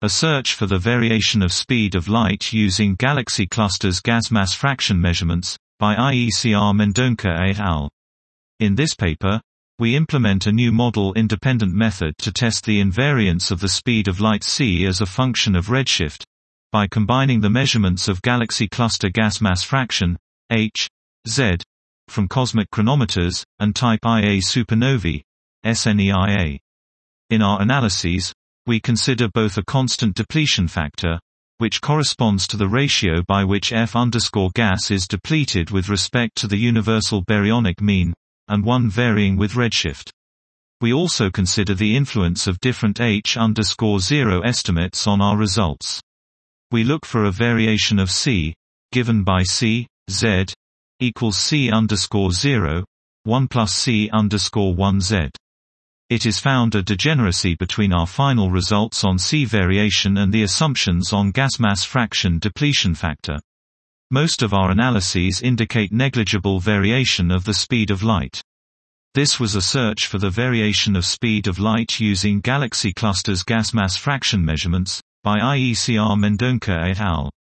A search for the variation of speed of light using galaxy clusters gas mass fraction measurements, by IECR Mendonca et al. In this paper, we implement a new model-independent method to test the invariance of the speed of light c as a function of redshift, by combining the measurements of galaxy cluster gas mass fraction, h, z, from cosmic chronometers, and type Ia supernovae, SNEIA. In our analyses, we consider both a constant depletion factor, which corresponds to the ratio by which F_gas is depleted with respect to the universal baryonic mean, and one varying with redshift. We also consider the influence of different H_0 estimates on our results. We look for a variation of c, given by c, z, equals c_0, 1 plus c_1z. It is found a degeneracy between our final results on c variation and the assumptions on gas mass fraction depletion factor. Most of our analyses indicate negligible variation of the speed of light. This was a search for the variation of speed of light using galaxy clusters gas mass fraction measurements, by IECR Mendonca et al.